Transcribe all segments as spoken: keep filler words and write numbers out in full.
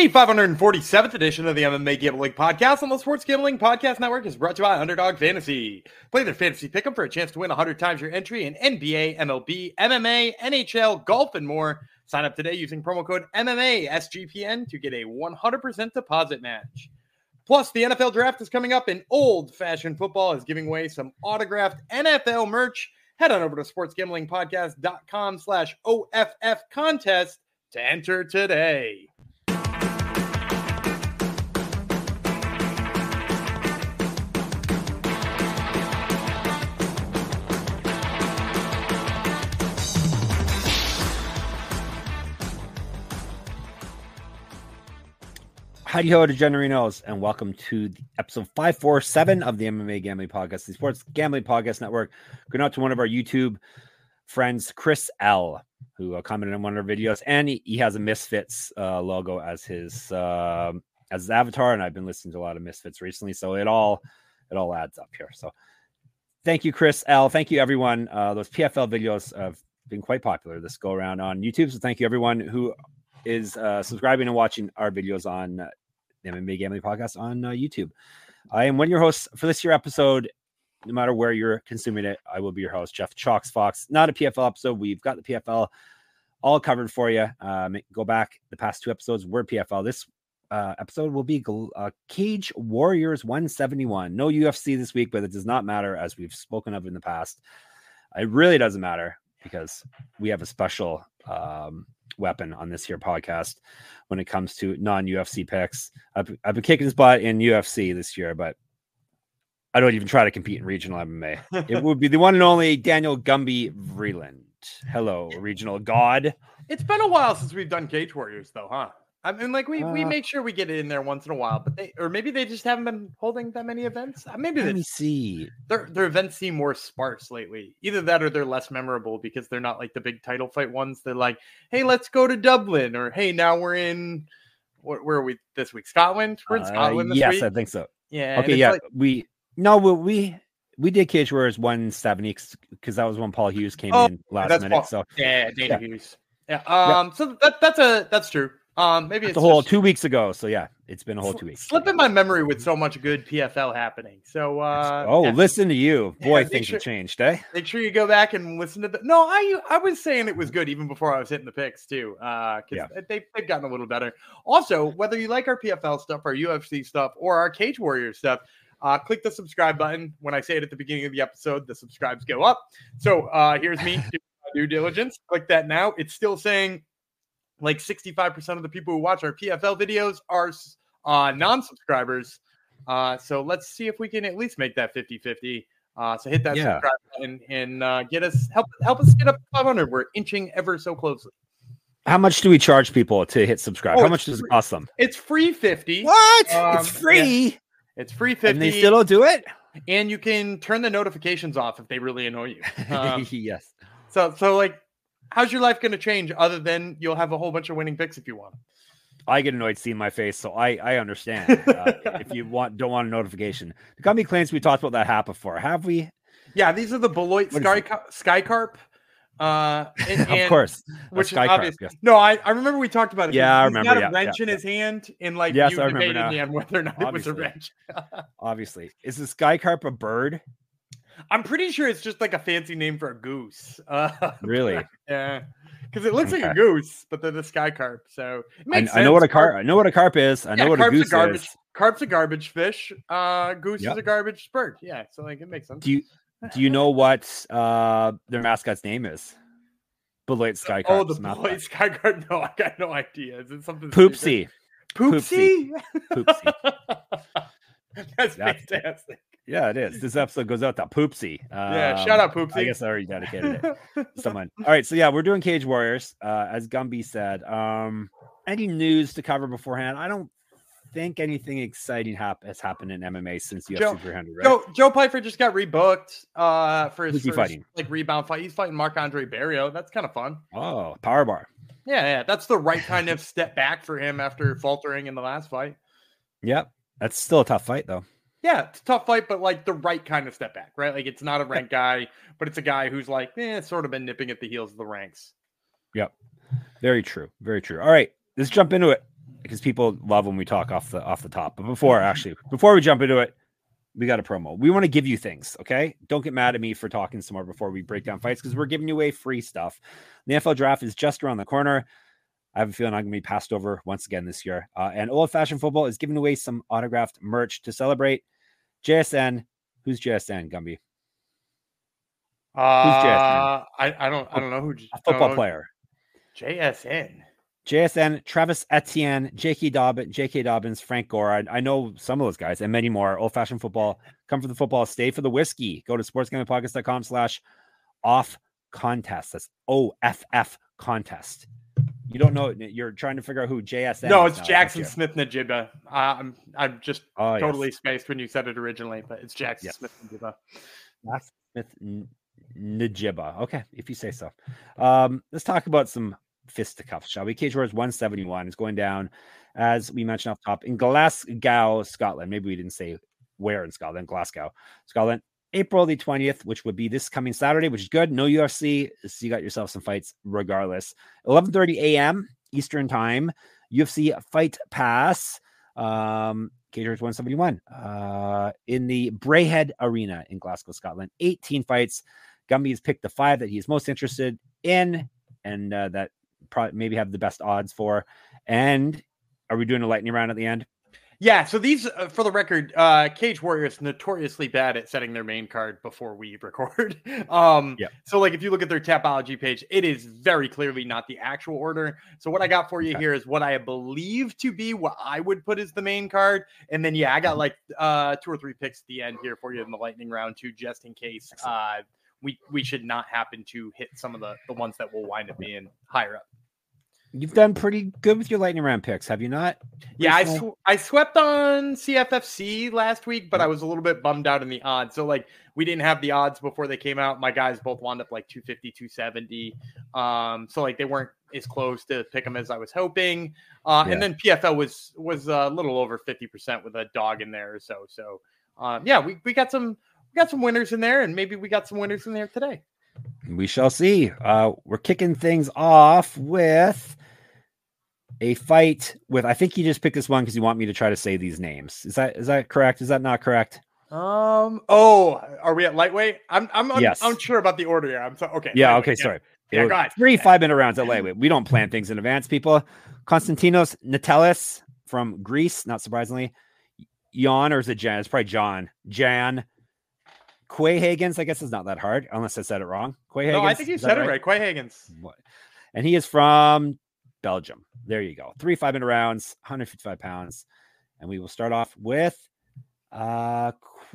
The five hundred forty-seventh edition of the M M A Gambling Podcast on the Sports Gambling Podcast Network is brought to you by Underdog Fantasy. Play their fantasy pick'em for a chance to win one hundred times your entry in N B A, M L B, M M A, N H L, golf, and more. Sign up today using promo code M M A S G P N to get a one hundred percent deposit match. Plus, the N F L Draft is coming up, and Old Fashioned Football is giving away some autographed N F L merch. Head on over to sportsgamblingpodcast.com slash OFF contest to enter today. Howdy ho, DeGenerinos, and welcome to episode five forty-seven of the M M A Gambling Podcast, the Sports Gambling Podcast Network. Going out to one of our YouTube friends, Chris L, who uh, commented on one of our videos, and he, he has a Misfits uh, logo as his uh, as his avatar, and I've been listening to a lot of Misfits recently, so it all it all adds up here. So, thank you, Chris L. Thank you, everyone. Uh, those P F L videos have been quite popular this go around on YouTube, so thank you, everyone who is uh, subscribing and watching our videos on Uh, the M M A Gambling Podcast on uh, YouTube. I am one of your hosts for this year episode. No matter where you're consuming it, I will be your host, Jeff Chalks Fox. Not a P F L episode. We've got the P F L all covered for you. Um, go back. The past two episodes were P F L. This uh, episode will be uh, Cage Warriors one seventy-one. No U F C this week, but it does not matter, as we've spoken of in the past. It really doesn't matter because we have a special um, weapon on this here podcast when it comes to non-U F C picks. I've, I've been kicking his butt in U F C this year, but I don't even try to compete in regional M M A. It would be the one and only Daniel Gumby Vreeland. Hello, regional god. It's been a while since we've done Cage Warriors, though, huh? I mean, like, we, uh, we make sure we get it in there once in a while, but they, or maybe they just haven't been holding that many events. Maybe let they, me see. Their, their events seem more sparse lately. Either that or they're less memorable because they're not like the big title fight ones. They're like, hey, let's go to Dublin, or hey, now we're in, where, where are we this week? Scotland? We're in Scotland uh, this yes, week? I think so. Yeah. Okay, yeah. Like, we, no, we, we, we did Cage Warriors one seventy because that was when Paul Hughes came oh, in last that's minute. Paul. So yeah, Dana yeah. Hughes. Yeah. Um. Yeah. So that that's a that's true. Um. Maybe it's it's a whole just, two weeks ago. So yeah, it's been a whole two weeks. Slip in my memory with so much good P F L happening. So uh. oh, yeah. listen to you, boy. Yeah, things sure, have changed, eh? Make sure you go back and listen to the. No, I I was saying it was good even before I was hitting the picks too. Uh, because Yeah. they they've gotten a little better. Also, whether you like our P F L stuff, our U F C stuff, or our Cage Warriors stuff. Uh, click the subscribe button. When I say it at the beginning of the episode, the subscribes go up. So uh, here's me doing my due diligence. Click that now. It's still saying like sixty-five percent of the people who watch our P F L videos are uh, non-subscribers. Uh, so let's see if we can at least make that fifty-fifty. Uh, so hit that Yeah. subscribe button and uh, get us help help us get up to five hundred. We're inching ever so closely. How much do we charge people to hit subscribe? Oh, How it's much does free. it cost them? It's free fifty. What? Um, it's free. Yeah. It's free fifty. And they still don't do it? And you can turn the notifications off if they really annoy you. Um, yes. so, so like, how's your life going to change other than you'll have a whole bunch of winning picks if you want? I get annoyed seeing my face, so I, I understand. Uh, if you want, don't want a notification. The company claims we talked about that hat before. Have we? Yeah, these are the Beloit Sky, Skycarp. Uh, and, of and, course. Which is Skycarp, obvious. yes. No, I, I remember we talked about it. Yeah, I He's remember. got a Yeah, wrench yeah, in yeah. his hand, and like Yes, you I remember debated now. me on whether or not Obviously. it was a wrench. Obviously. Is the Skycarp a bird? I'm pretty sure it's just like a fancy name for a goose. Uh, Really? Yeah. Because it looks Okay. like a goose, but they're the sky carp. So it I, makes I know what a sense. carp. I know what a carp is. I know Yeah, what a carp's goose garbage. is. Carp's a garbage fish. Uh, goose Yep. is a garbage bird. Yeah, so like it makes sense. Do you do you know what uh their mascot's name is? Beloit Skycarp. Oh, the Beloit Sky Carp. No, I got no idea. Is it something? Poopsie. Poopsie. Poopsie. That's, That's- fantastic. Yeah, it is. This episode goes out to Poopsie. Um, Yeah, shout out Poopsie. I guess I already dedicated it to someone. All right, so yeah, we're doing Cage Warriors, uh, as Gumby said. Um, any news to cover beforehand? I don't think anything exciting hap- has happened in M M A since U F C Joe- three hundred, right? Joe, Joe Piper just got rebooked uh, for his Who's he first, fighting? like rebound fight. He's fighting Marc Andre Barrio. That's kind of fun. Oh, power bar. Yeah, yeah, that's the right kind of step back for him after faltering in the last fight. Yep, that's still a tough fight though. Yeah, it's a tough fight, but like the right kind of step back, right? Like it's not a ranked guy, but it's a guy who's like, eh, it's sort of been nipping at the heels of the ranks. Yep, very true, very true. All right, let's jump into it. because people love when we talk off the off the top. But before actually, before we jump into it, we got a promo. We want to give you things, okay? Don't get mad at me for talking some more before we break down fights because we're giving you away free stuff. The N F L draft is just around the corner. I have a feeling I'm going to be passed over once again this year. Uh, and Old Fashioned Football is giving away some autographed merch to celebrate. J S N. Who's J S N, Gumby? Uh, Who's J S N? I, I don't I don't know who. A football player. J S N. J S N, Travis Etienne, J K. Dobbins, J K. Dobbins, Frank Gore. I, I know some of those guys and many more. Old Fashioned Football. Come for the football. Stay for the whiskey. Go to sportsgamblingpodcast.com slash off contest. That's O F F contest. You don't know. You're trying to figure out who J S N no, is. No, it's Jackson Smith Najibba. Uh, I'm I'm just oh, totally yes. spaced when you said it originally, but it's Jackson yes. Smith Najibba. Jackson Smith N- Najibba. Okay, if you say so. Um, let's talk about some fisticuffs, shall we? Cage Warriors one seventy-one is going down, as we mentioned off top, in Glasgow, Scotland. Maybe we didn't say where in Scotland. Glasgow, Scotland. April the twentieth, which would be this coming Saturday, which is good. No U F C, so you got yourself some fights regardless. eleven thirty a.m. Eastern time, U F C Fight Pass, um, Cage Warriors one seventy-one, uh, in the Brayhead Arena in Glasgow, Scotland. eighteen fights. Gumby has picked the five that he's most interested in, and uh, that probably maybe have the best odds for. And are we doing a lightning round at the end? Yeah, so these, uh, for the record, uh, Cage Warriors notoriously bad at setting their main card before we record. um, yeah. So, like, if you look at their Tapology page, it is very clearly not the actual order. So, what I got for you okay. here is what I believe to be what I would put as the main card. And then, yeah, I got like uh, two or three picks at the end here for you in the lightning round, too, just in case uh, we we should not happen to hit some of the, the ones that will wind up being higher up. You've done pretty good with your lightning round picks, have you not? Yeah, I, sw- I swept on C F F C last week, but I was a little bit bummed out in the odds. So, like, we didn't have the odds before they came out. My guys both wound up like two fifty, two seventy. Um, so, like, they weren't as close to pick them as I was hoping. Uh, yeah. And then P F L was was a little over fifty percent with a dog in there or so. So, um, yeah, we, we got some we got some winners in there, and maybe we got some winners in there today. We shall see. Uh, we're kicking things off with a fight with, I think you just picked this one because you want me to try to say these names. Is that is that correct? Is that not correct? Um. Oh, are we at lightweight? I'm I'm un- yes. unsure about the order here. I'm so okay. Yeah. Lightweight, okay. yeah. Sorry. Yeah. Go ahead. Three five minute rounds at lightweight. We don't plan things in advance, people. Konstantinos Natellis from Greece, not surprisingly. Jan, or is it Jan? It's probably John. Jan. Quay Higgins. I guess it's not that hard, unless I said it wrong. Quay Higgins. No, I think you said it right. Quay Higgins. What? And he is from Belgium. There you go. Three five minute rounds, one hundred fifty-five pounds. And we will start off with uh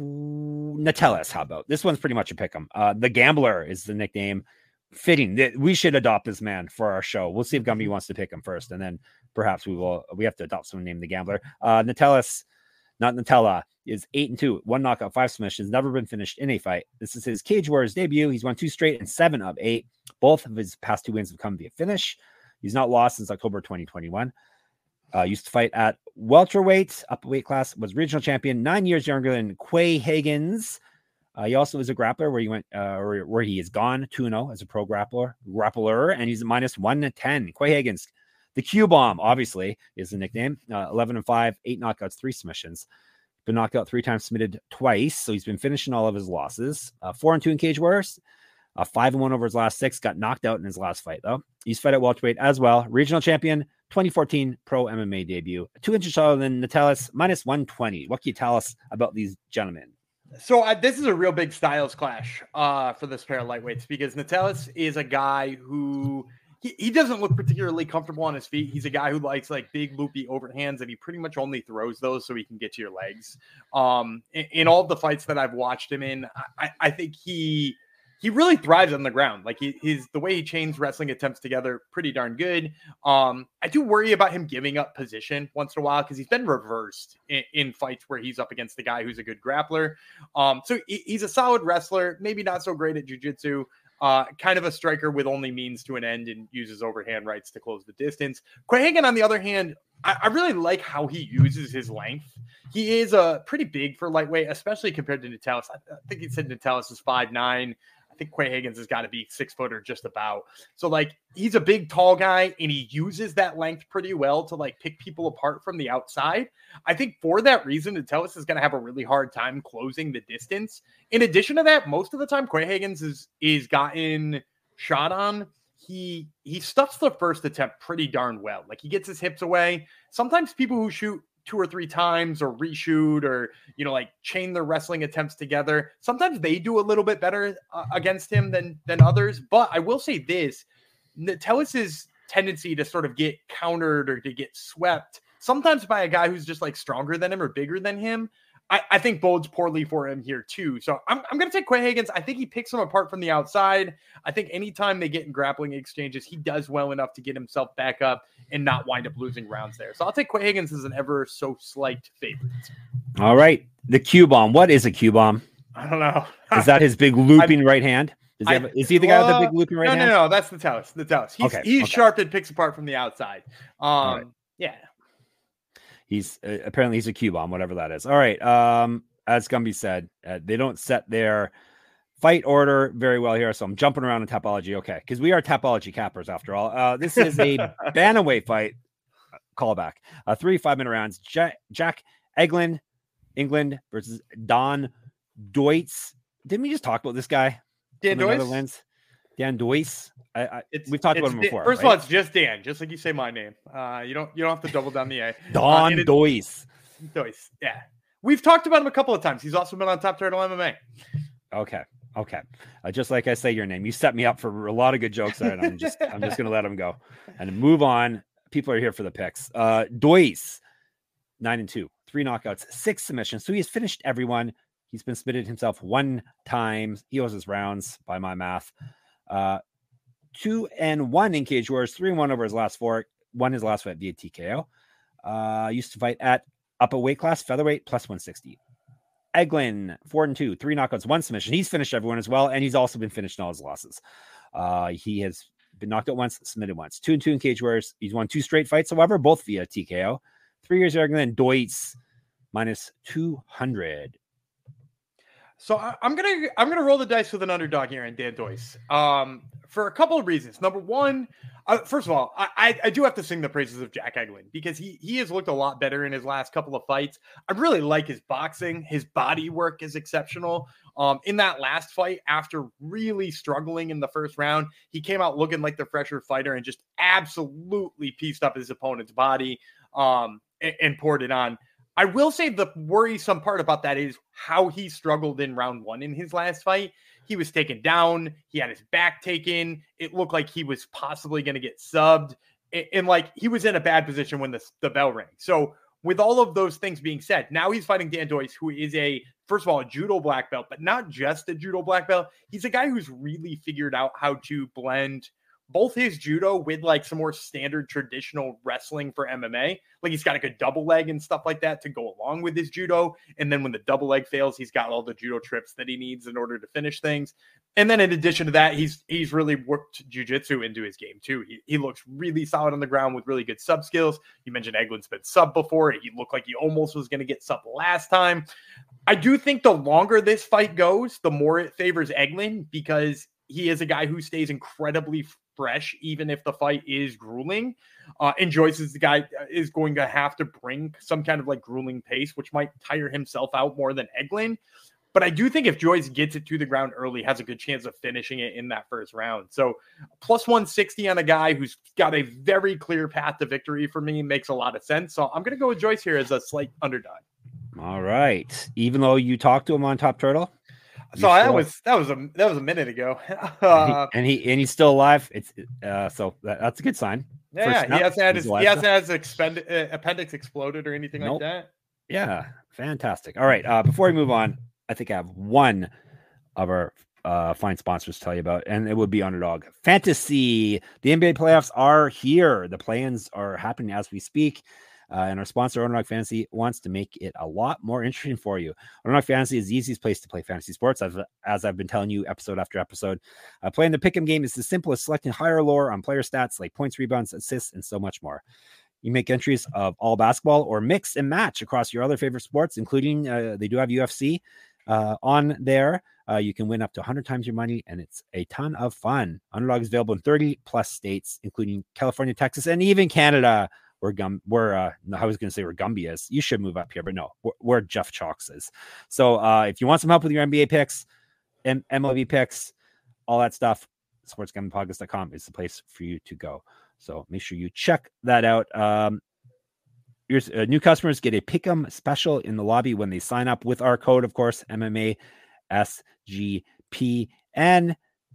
Natellis. How about this one's pretty much a pick 'em. Uh the Gambler is the nickname. Fitting. We should adopt this man for our show. We'll see if Gumby wants to pick him first, and then perhaps we will we have to adopt someone named the Gambler. Uh Natellis, not Nutella, is eight and two, one knockout, five submissions, never been finished in a fight. This is his Cage Warriors debut. He's won two straight and seven of eight. Both of his past two wins have come via finish. He's not lost since October twenty twenty-one. Uh, used to fight at welterweight, up weight class, was regional champion, nine years younger than Quay Higgins. Uh, he also is a grappler where he went, uh, or where he is gone two and oh as a pro grappler, grappler, and he's a minus one ten. Quay Higgins, the Q Bomb, obviously, is the nickname. Uh, eleven and five, eight knockouts, three submissions. Been knocked out three times, submitted twice, so he's been finishing all of his losses. Uh, four and two in Cage Warriors. Uh, five and one over his last six. Got knocked out in his last fight, though. He's fought at welterweight as well. Regional champion, twenty fourteen pro M M A debut. Two inches taller than Natellis, minus one twenty. What can you tell us about these gentlemen? So uh, this is a real big styles clash uh, for this pair of lightweights because Natellis is a guy who he, he doesn't look particularly comfortable on his feet. He's a guy who likes like big loopy overhands, and he pretty much only throws those so he can get to your legs. Um, in, in all the fights that I've watched him in, I, I think he. He really thrives on the ground. Like he, his the way he chains wrestling attempts together, pretty darn good. Um, I do worry about him giving up position once in a while because he's been reversed in, in fights where he's up against the guy who's a good grappler. Um, so he, he's a solid wrestler, maybe not so great at jiu-jitsu. Uh, kind of a striker with only means to an end and uses overhand rights to close the distance. Quay Higgins, on the other hand, I, I really like how he uses his length. He is uh, pretty big for lightweight, especially compared to Natellis. I, I think he said Natellis is five nine. think Quay Higgins has got to be six foot or just about. So like he's a big, tall guy, and he uses that length pretty well to like pick people apart from the outside. I think for that reason, Metellus is going to have a really hard time closing the distance. In addition to that, most of the time Quay Higgins is is gotten shot on. He he stuffs the first attempt pretty darn well. Like he gets his hips away. Sometimes people who shoot two or three times or reshoot or, you know, like chain their wrestling attempts together, sometimes they do a little bit better uh, against him than than others. But I will say this, Metellus's tendency to sort of get countered or to get swept, sometimes by a guy who's just like stronger than him or bigger than him, I, I think bodes poorly for him here too. So I'm, I'm going to take Quay Higgins. I think he picks him apart from the outside. I think anytime they get in grappling exchanges, he does well enough to get himself back up and not wind up losing rounds there. So I'll take Quay Higgins as an ever so slight favorite. All right. The Q-bomb. What is a Q-bomb? I don't know. Is that his big looping right hand? Is he, have, is he the guy well, with the big looping right no, hand? No, no, no. That's the Tellus. The Tellus. He's, okay, he's okay. sharp and picks apart from the outside. Um, right. Yeah. He's uh, apparently he's a Q-bomb, whatever that is. All right. Um, as Gumby said, uh, they don't set their fight order very well here, so I'm jumping around in Tapology. Okay, because we are Tapology cappers after all. Uh, this is a bantamweight fight. Callback. Uh, three five-minute rounds. Jack, Jack Eglin, England versus Don Deutz. Didn't we just talk about this guy? Dan Deutz? Dan Deutz. I, I, it's, we've talked it's about him before. First right? of all, it's just Dan, just like you say my name. Uh, you don't you don't have to double down the A. Don uh, Deutz. Deutz. Yeah. We've talked about him a couple of times. He's also been on Top Turtle M M A. Okay. Okay. Uh, just like I say your name, you set me up for a lot of good jokes there, and I'm just I'm just gonna let him go and move on. People are here for the picks. Uh Deutz, nine and two, three knockouts, six submissions. So he has finished everyone. He's been submitted himself one time. He owes his rounds by my math. Uh two and one in Cage Wars, three and one over his last four, won his last fight via T K O. Uh used to fight at up a weight class, featherweight, plus one sixty. Eglin, four and two, three knockouts, one submission. He's finished everyone as well, and he's also been finished in all his losses. Uh, he has been knocked out once, submitted once. Two and two in Cage Wars. He's won two straight fights, however, both via T K O. Three years Eglin, Deutz, minus two hundred. So I, I'm gonna I'm gonna roll the dice with an underdog here in Dan Deutz. Um, for a couple of reasons. Number one, uh, first of all, I, I I do have to sing the praises of Jack Eglin because he he has looked a lot better in his last couple of fights. I really like his boxing. His body work is exceptional. Um, in that last fight, after really struggling in the first round, he came out looking like the fresher fighter and just absolutely pieced up his opponent's body um, and, and poured it on. I will say the worrisome part about that is how he struggled in round one in his last fight. He was taken down. He had his back taken. It looked like he was possibly going to get subbed. And, and like he was in a bad position when the, the bell rang. So with all of those things being said, now he's fighting Dan Deutz, who is a, first of all, a judo black belt, but not just a judo black belt. He's a guy who's really figured out how to blend both his judo with like some more standard traditional wrestling for M M A. Like he's got a good double leg and stuff like that to go along with his judo. And then when the double leg fails, he's got all the judo trips that he needs in order to finish things. And then in addition to that, he's he's really worked jiu-jitsu into his game too. He, he looks really solid on the ground with really good sub skills. You mentioned Eglin's been sub before. He looked like he almost was going to get sub last time. I do think the longer this fight goes, the more it favors Eglin because he is a guy who stays incredibly fresh, even if the fight is grueling. Uh, and Joyce is the guy is going to have to bring some kind of like grueling pace, which might tire himself out more than Eglin. But I do think if Joyce gets it to the ground early, has a good chance of finishing it in that first round. So plus one sixty on a guy who's got a very clear path to victory for me makes a lot of sense. So I'm going to go with Joyce here as a slight underdog. All right. Even though you talked to him on Top Turtle? So that still... was that was a that was a minute ago, uh, and he and he's still alive. It's uh, so that, that's a good sign. Yeah, yeah. he hasn't had his he hasn't had his expend, uh, appendix exploded or anything nope. like that. Yeah, fantastic. All right, uh, before we move on, I think I have one of our uh, fine sponsors to tell you about, and it would be Underdog Fantasy. The N B A playoffs are here. The play-ins are happening as we speak. Uh, and our sponsor, Underdog Fantasy, wants to make it a lot more interesting for you. Underdog Fantasy is the easiest place to play fantasy sports, as, as I've been telling you episode after episode. Uh, playing the pick'em game is the simplest, selecting higher or lower on player stats like points, rebounds, assists, and so much more. You make entries of all basketball or mix and match across your other favorite sports, including uh, they do have U F C uh, on there. Uh, you can win up to one hundred times your money, and it's a ton of fun. Underdog is available in thirty plus states, including California, Texas, and even Canada, where Gum, where uh, I was going to say where Gumby is. You should move up here, but no, where, where Jeff Chalks is. So uh, if you want some help with your N B A picks, M- MLB picks, all that stuff, sports gambling podcast dot com is the place for you to go. So make sure you check that out. Um, Here's, uh, new customers get a Pick'em special in the lobby when they sign up with our code, of course, M M A S G P N.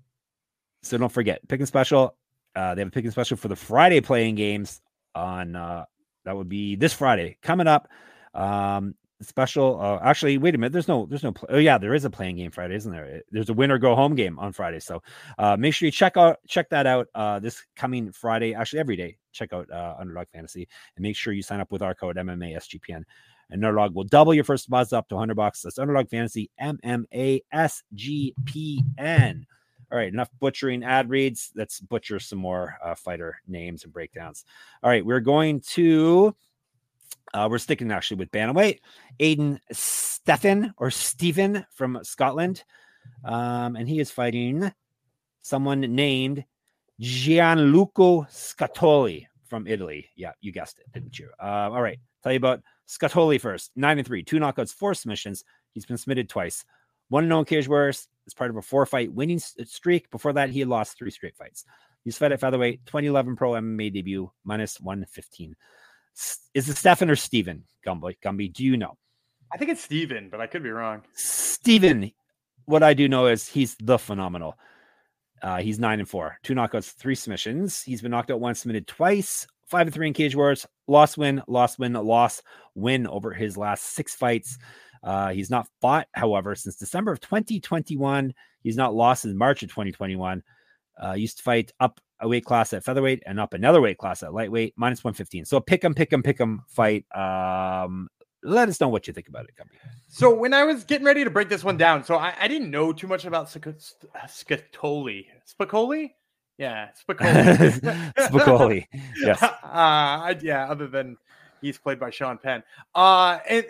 So don't forget, Pick'em special. Uh, they have a Pick'em special for the Friday playing games on, uh, that would be this Friday coming up. Um, special. Uh, actually, wait a minute. There's no, there's no, play- oh yeah, there is a playing game Friday, isn't there? There's a win or go home game on Friday. So uh, make sure you check out, check that out uh, this coming Friday, actually every day. Check out uh, Underdog Fantasy and make sure you sign up with our code M M A S G P N. And Underdog will double your first deposit up to one hundred bucks. That's Underdog Fantasy, M M A S G P N. All right, enough butchering ad reads. Let's butcher some more uh, fighter names and breakdowns. All right, we're going to, uh, we're sticking actually with bantamweight. Aiden Stephan or Stephen from Scotland. Um, and he is fighting someone named Gianluca Scatoli from Italy. Yeah, you guessed it, didn't you? Uh, all right, tell you about Scatoli first. Nine and three, two knockouts, four submissions. He's been submitted twice. One and oh Cage Warriors as part of a four-fight winning streak. Before that, he had lost three straight fights. He's fought at featherweight, twenty eleven pro M M A debut, minus one fifteen. Is it Stefan or Steven? Gumby, Gumby, do you know? I think it's Steven, but I could be wrong. Steven, what I do know is he's the phenomenal. Uh, he's nine and four, two knockouts, three submissions. He's been knocked out once, submitted twice, five and three in Cage Wars, lost, win, lost, win, loss, win over his last six fights. Uh, he's not fought, however, since December of twenty twenty-one. He's not lost in March of twenty twenty-one. Uh, used to fight up a weight class at featherweight and up another weight class at lightweight, minus one fifteen. So pick 'em, pick 'em, pick 'em fight. Um, let us know what you think about it, Gumby. So when I was getting ready to break this one down, so I, I didn't know too much about Scatoli. Spicoli? Yeah, Spicoli. Spicoli. Yes. Uh, I, yeah, other than he's played by Sean Penn. Uh, and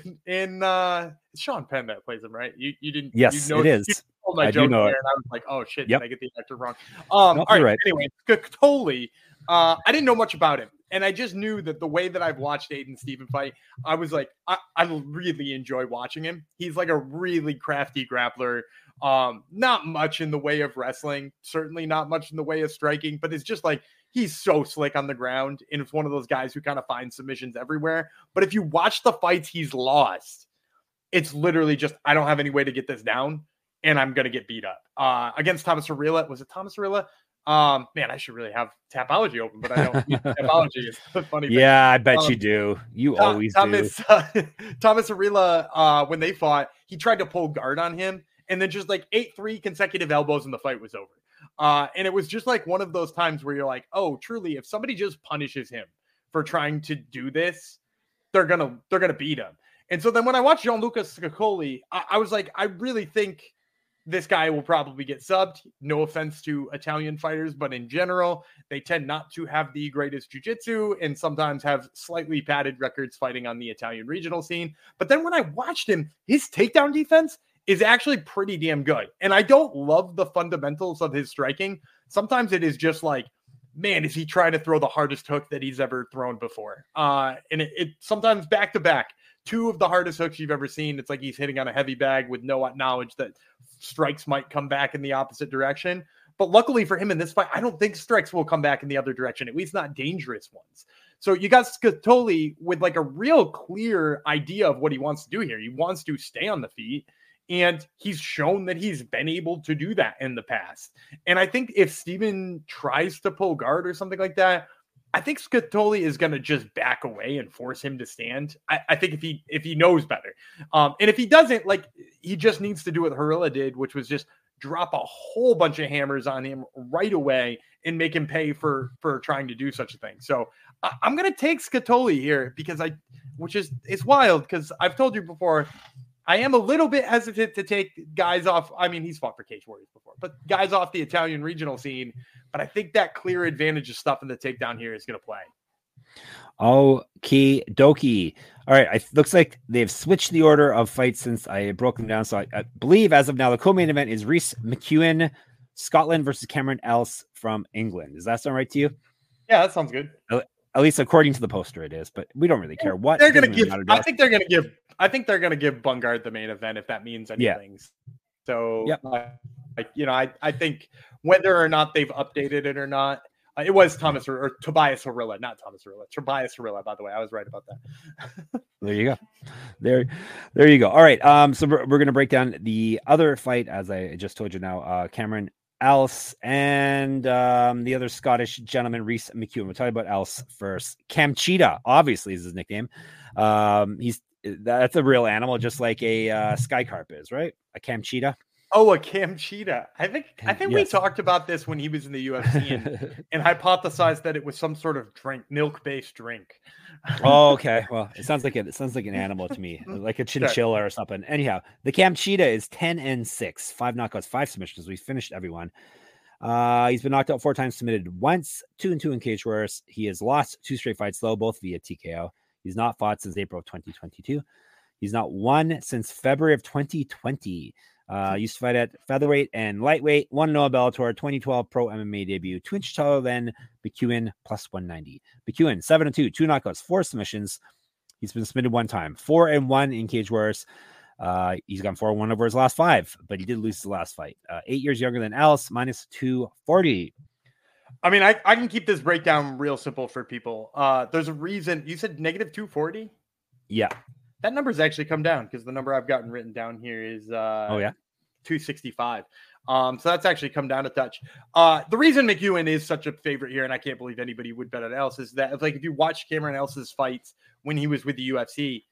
in uh, it's Sean Penn that plays him, right? You you didn't. Yes, you know, it is. You told my I joke do know there, it. and I was like, oh shit, Yep. did I get the actor wrong? Um, Nope, all right. right. Anyway, Scatoli. Uh, I didn't know much about him. And I just knew that the way that I've watched Aiden Stephen fight, I was like, I, I really enjoy watching him. He's like a really crafty grappler. Um, not much in the way of wrestling, certainly not much in the way of striking, but it's just like he's so slick on the ground. And it's one of those guys who kind of finds submissions everywhere. But if you watch the fights he's lost, it's literally just, I don't have any way to get this down, and I'm going to get beat up. Uh, against Thomas Arilla, was it Thomas Arilla? Um, man, I should really have Tapology open, but I don't. Tapology is a funny thing. Yeah, I bet um, you do. You Tom, always Thomas, do. Uh, Thomas Arilla, uh, when they fought, he tried to pull guard on him, and then just like eight three consecutive elbows, and the fight was over. Uh, and it was just like one of those times where you're like, oh, truly, if somebody just punishes him for trying to do this, they're gonna they're gonna beat him. And so then when I watched Gianluca Scatoli, I, I was like, I really think this guy will probably get subbed. No offense to Italian fighters, but in general, they tend not to have the greatest jiu-jitsu and sometimes have slightly padded records fighting on the Italian regional scene. But then when I watched him, his takedown defense is actually pretty damn good. And I don't love the fundamentals of his striking. Sometimes it is just like, man, is he trying to throw the hardest hook that he's ever thrown before? Uh, and it, it sometimes back to back, two of the hardest hooks you've ever seen. It's like he's hitting on a heavy bag with no knowledge that strikes might come back in the opposite direction. But luckily for him in this fight, I don't think strikes will come back in the other direction, at least not dangerous ones. So you got Scatoli with like a real clear idea of what he wants to do here. He wants to stay on the feet, and he's shown that he's been able to do that in the past. And I think if Steven tries to pull guard or something like that, I think Scatoli is going to just back away and force him to stand. I, I think if he if he knows better. Um, and if he doesn't, like, he just needs to do what Harilla did, which was just drop a whole bunch of hammers on him right away and make him pay for, for trying to do such a thing. So I, I'm going to take Scatoli here because I, which is, it's wild because I've told you before, I am a little bit hesitant to take guys off. I mean, he's fought for Cage Warriors before, but guys off the Italian regional scene. But I think that clear advantage of stuff in the takedown here is going to play. Okie dokie. All right. It looks like they've switched the order of fights since I broke them down. So I, I believe as of now, the co-main event is Rhys McEwen, Scotland versus Cameron Else from England. Does that sound right to you? Yeah, that sounds good. At least according to the poster, it is. But we don't really care what they're going to give. I think they're going to give. I think they're going to give Bungard the main event if that means anything. Yeah. So, yep. uh, like, you know, I I think whether or not they've updated it or not. Uh, it was Thomas or, or Tobias Harila, not Thomas Harila. Tobias Harila, by the way. I was right about that. There you go. There, there you go. All right. Um, so we're, we're going to break down the other fight, as I just told you now. Uh, Cameron Else and um, the other Scottish gentleman, Rhys McEwen. We'll talk about Else first. Cam Cheetah, obviously, is his nickname. Um, he's that's a real animal, just like a uh, Sky Carp is, right? A Cam Cheetah. Oh, a Cam Cheetah. I think I think yes. we talked about this when he was in the U F C and, and hypothesized that it was some sort of drink, milk-based drink. Oh, okay. Well, it sounds like it, it sounds like an animal to me, like a chinchilla sure. or something. Anyhow, the Cam Cheetah is ten and six, five knockouts, five submissions. We finished everyone. Uh, he's been knocked out four times, submitted once, two and two in cage warriors. He has lost two straight fights, though, both via T K O. He's not fought since April of twenty twenty-two. He's not won since February of twenty twenty. Uh, used to fight at featherweight and lightweight. Won no Bellator, twenty twelve pro M M A debut. Two inches taller than McEwen, plus one ninety. McEwen, seven and two, two knockouts, four submissions. He's been submitted one time, four and one in cage warriors. Uh, he's gone four and one over his last five, but he did lose the last fight. Uh, eight years younger than Else, minus two forty. I mean, I, I can keep this breakdown real simple for people. Uh, there's a reason you said negative two forty. Yeah. That number's actually come down because the number I've gotten written down here is uh, oh yeah two sixty-five. Um, so that's actually come down a touch. Uh, the reason McEwen is such a favorite here, and I can't believe anybody would bet on Else, is that if, like if you watch Cameron Else's fights when he was with the U F C,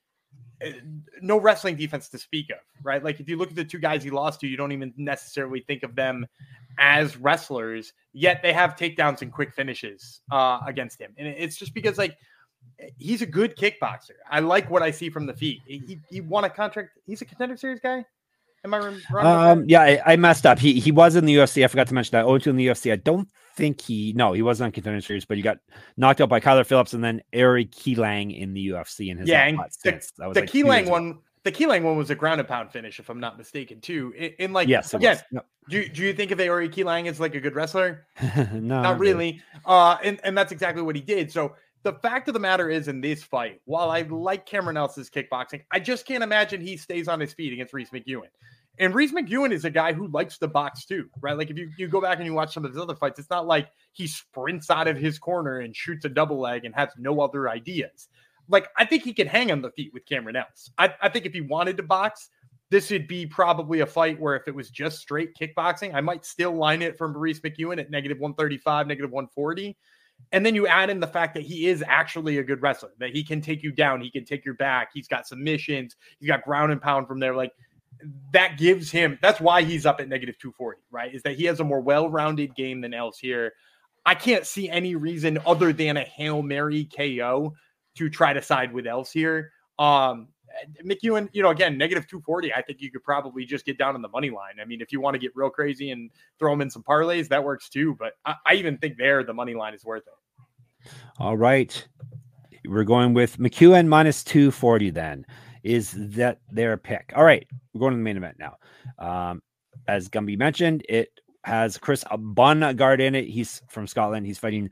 no wrestling defense to speak of, right? Like if you look at the two guys he lost to, you don't even necessarily think of them as wrestlers, yet they have takedowns and quick finishes uh, against him, and it's just because like. He's a good kickboxer. I like what I see from the feet. He, he won a contract. He's a Contender Series guy. Am I wrong? Um, yeah, I, I messed up. He he was in the U F C. I forgot to mention that. oh and two in the U F C. I don't think he. No, he wasn't on Contender Series, but he got knocked out by Kyler Phillips and then Ari Keelang in the U F C. In his yeah, and the, the like Keelang one. The Keelang one was a ground and pound finish, if I'm not mistaken, too. In, in like, yes, again, no. do do you think of Ari Keelang as like a good wrestler? No, not really. Uh, and and that's exactly what he did. So. The fact of the matter is, in this fight, while I like Cameron Else's kickboxing, I just can't imagine he stays on his feet against Rhys McEwen. And Rhys McEwen is a guy who likes to box too, right? Like if you, you go back and you watch some of his other fights, it's not like he sprints out of his corner and shoots a double leg and has no other ideas. Like I think he can hang on the feet with Cameron Else. I, I think if he wanted to box, this would be probably a fight where if it was just straight kickboxing, I might still line it from Rhys McEwen at negative one thirty-five, negative one forty. And then you add in the fact that he is actually a good wrestler, that he can take you down. He can take your back. He's got submissions. He's got ground and pound from there. Like that gives him, that's why he's up at negative two forty, right? Is that he has a more well-rounded game than Else here. I can't see any reason other than a Hail Mary K O to try to side with Else here. Um, McEwen, you know, again, negative two forty, I think you could probably just get down on the money line. I mean, if you want to get real crazy and throw him in some parlays, that works too. But I, I even think there the money line is worth it. All right. We're going with McEwen minus two forty then. Is that their pick? All right. We're going to the main event now. Um, as Gumby mentioned, it has Chris Bungard in it. He's from Scotland. He's fighting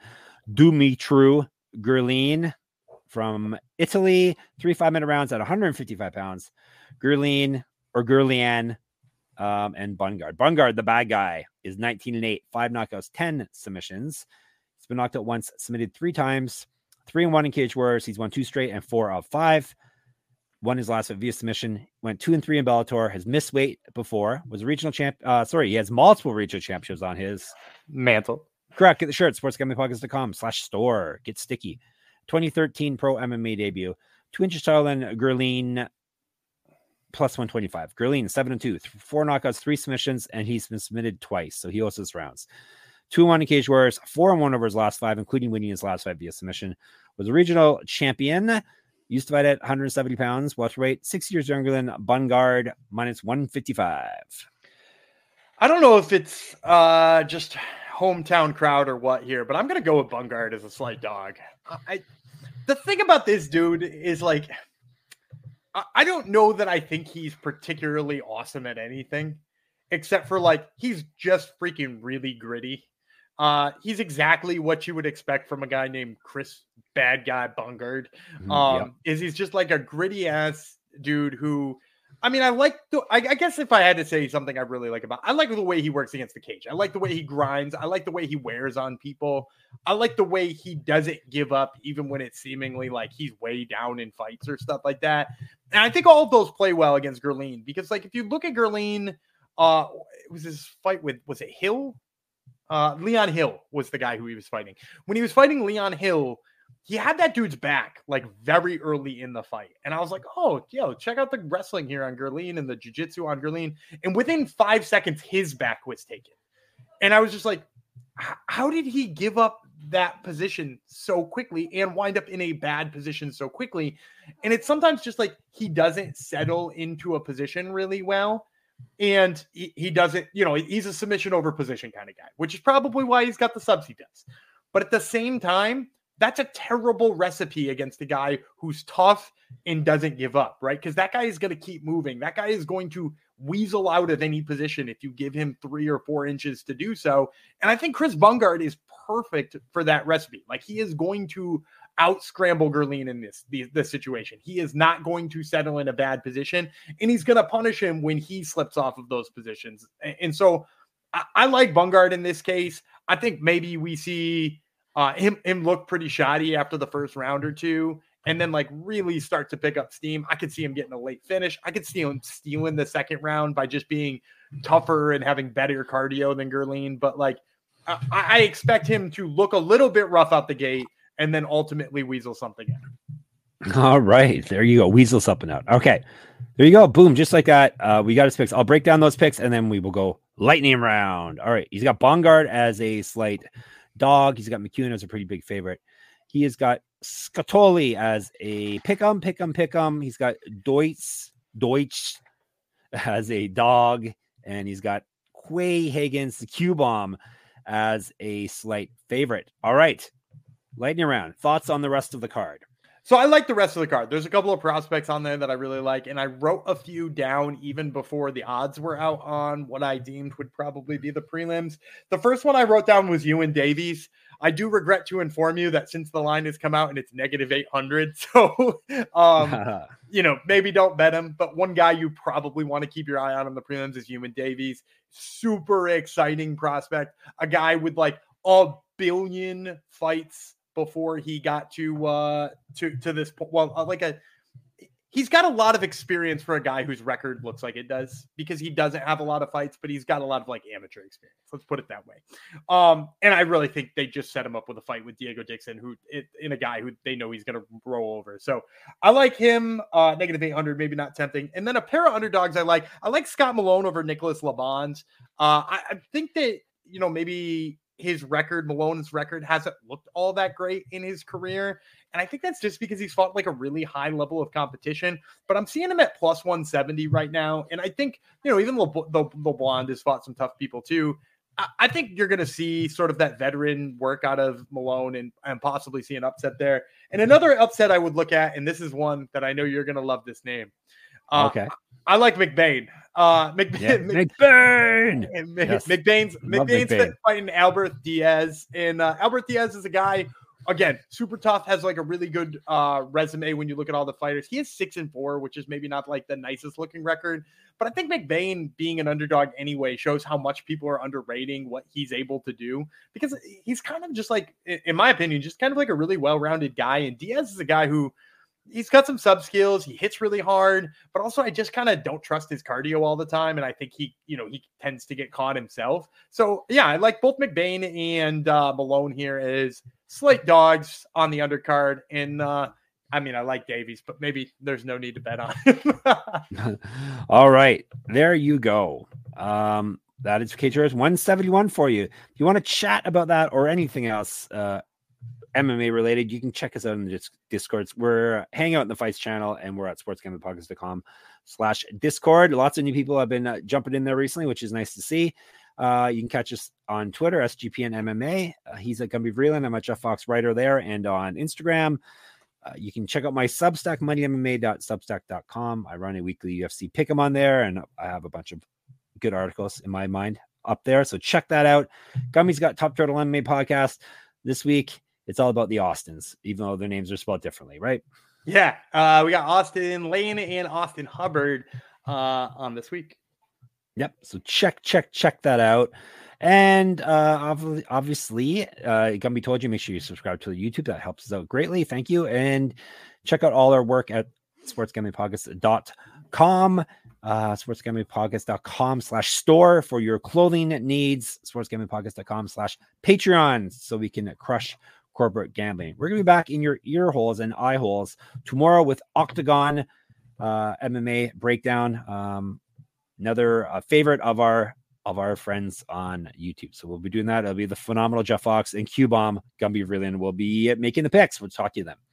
Dumitru Gurlin from Italy, three five-minute rounds at one hundred fifty-five pounds. Gurlin or Gurlian um, and Bungard. Bungard, the bad guy, is nineteen and eight, five knockouts, ten submissions. He's been knocked out once, submitted three times, three and one in cage warriors. He's won two straight and four of five. Won his last fight via submission. Went two and three in Bellator. Has missed weight before. Was a regional champ. Uh, sorry, he has multiple regional championships on his mantle. Correct. Get the shirt. sports gambling podcast dot com slash store. Get sticky. twenty thirteen pro M M A debut. Two inches taller than Gurlin, plus one twenty-five. Gurlin, seven and two, four knockouts, three submissions, and he's been submitted twice. So he also has rounds. Two and one in cage warriors, four and one over his last five, including winning his last five via submission. Was a regional champion. Used to fight at one hundred seventy pounds, welterweight, six years younger than Bungard, minus one fifty-five. I don't know if it's uh, just hometown crowd or what here, but I'm going to go with Bungard as a slight dog. I, the thing about this dude is like, I, I don't know that I think he's particularly awesome at anything, except for like he's just freaking really gritty. Uh, he's exactly what you would expect from a guy named Chris Bad Guy Bungard. Um, yep. Is he's just like a gritty ass dude who, I mean, I like the, I, I guess if I had to say something I really like about, I like the way he works against the cage. I like the way he grinds. I like the way he wears on people. I like the way he doesn't give up, even when it's seemingly like he's way down in fights or stuff like that. And I think all of those play well against Gurleen because, like, if you look at Gurleen, uh, it was his fight with, was it Hill? Uh, Leon Hill was the guy who he was fighting. When he was fighting Leon Hill, he had that dude's back like very early in the fight. And I was like, oh, yo, check out the wrestling here on Gurleen and the jiu-jitsu on Gurleen. And within five seconds, his back was taken. And I was just like, how did he give up that position so quickly and wind up in a bad position so quickly? And it's sometimes just like he doesn't settle into a position really well. And he, he doesn't, you know, he's a submission over position kind of guy, which is probably why he's got the subs he does. But at the same time, that's a terrible recipe against a guy who's tough and doesn't give up, right? Because that guy is going to keep moving. That guy is going to weasel out of any position if you give him three or four inches to do so. And I think Chris Bungard is perfect for that recipe. Like he is going to out scramble Gurleen in this, this, this situation. He is not going to settle in a bad position, and he's going to punish him when he slips off of those positions. And, and so I, I like Bungard in this case. I think maybe we see uh, him, him look pretty shoddy after the first round or two, and then like really start to pick up steam. I could see him getting a late finish. I could see him stealing the second round by just being tougher and having better cardio than Gurleen. But like, I, I expect him to look a little bit rough out the gate and then ultimately weasel something out. All right. There you go. Weasel something out. Okay. There you go. Boom. Just like that. Uh, we got his picks. I'll break down those picks and then we will go lightning round. All right. He's got Bungard as a slight dog. He's got McEwen as a pretty big favorite. He has got Scatoli as a pick'em, pick'em, pick'em. He's got Deutsch, Deutsch as a dog. And he's got Quay Higgins, the Q-bomb, as a slight favorite. All right. Lightning round. Thoughts on the rest of the card? So I like the rest of the card. There's a couple of prospects on there that I really like, and I wrote a few down even before the odds were out on what I deemed would probably be the prelims. The first one I wrote down was Ewan Davies. I do regret to inform you that since the line has come out and it's negative eight hundred, so um, you know, maybe don't bet him. But one guy you probably want to keep your eye on in the prelims is Ewan Davies. Super exciting prospect. A guy with like a billion fights before he got to uh to to this point. Well, uh, like a he's got a lot of experience for a guy whose record looks like it does, because he doesn't have a lot of fights, but he's got a lot of like amateur experience. Let's put it that way. Um, and I really think they just set him up with a fight with Diego Dixon, who it, in a guy who they know he's going to roll over. So I like him. Uh, negative eight hundred, maybe not tempting. And then a pair of underdogs I like. I like Scott Malone over Nicholas LeBond. Uh, I, I think that, you know, maybe his record, Malone's record, hasn't looked all that great in his career. And I think that's just because he's fought like a really high level of competition. But I'm seeing him at plus one seventy right now. And I think, you know, even though Le- LeBlond has fought some tough people too, I, I think you're going to see sort of that veteran work out of Malone and, and possibly see an upset there. And another upset I would look at, and this is one that I know you're going to love this name. Uh, okay. I like McBain. Uh, McBain. Yeah. McBain. McBain. Yes. McBain's McBain's McBain. fighting Albert Diaz, and uh, Albert Diaz is a guy, again, super tough, has like a really good uh, resume when you look at all the fighters. He is six and four, which is maybe not like the nicest looking record, but I think McBain being an underdog anyway shows how much people are underrating what he's able to do, because he's kind of just like, in my opinion, just kind of like a really well-rounded guy. And Diaz is a guy who, he's got some sub skills. He hits really hard, but also I just kind of don't trust his cardio all the time. And I think he, you know, he tends to get caught himself. So yeah, I like both McBain and uh, Malone here as slight dogs on the undercard. And uh, I mean, I like Davies, but maybe there's no need to bet on him. All right, there you go. Um, that is K T R S one seventy-one for you. If you want to chat about that or anything else, uh, M M A related, you can check us out in the Discords. We're hanging out in the Fights channel, and we're at sportsgamblingpodcast.com slash Discord. Lots of new people have been uh, jumping in there recently, which is nice to see. Uh, you can catch us on Twitter, S G P N M M A. Uh, he's at Gumby Vreeland. I'm at Jeff Fox Writer there, and on Instagram, Uh, you can check out my Substack, money m m a dot substack dot com. I run a weekly U F C pick'em on there, and I have a bunch of good articles in my mind up there. So check that out. Gummy's got Top Turtle M M A podcast this week. It's all about the Austins, even though their names are spelled differently, right? Yeah. Uh, we got Austin Lane and Austin Hubbard uh, on this week. Yep. So check, check, check that out. And uh, obviously, uh, Gumby told you, make sure you subscribe to the YouTube. That helps us out greatly. Thank you. And check out all our work at sports gambling podcast dot com, uh, sports gambling podcast dot com slash store for your clothing needs, sports gambling podcast dot com slash Patreon, so we can crush corporate gambling. We're going to be back in your ear holes and eye holes tomorrow with Octagon uh, M M A breakdown. Um, another uh, favorite of our of our friends on YouTube. So we'll be doing that. It'll be the phenomenal Jeff Fox and Q-Bomb. Gumby Vreeland will be making the picks. We'll talk to you then.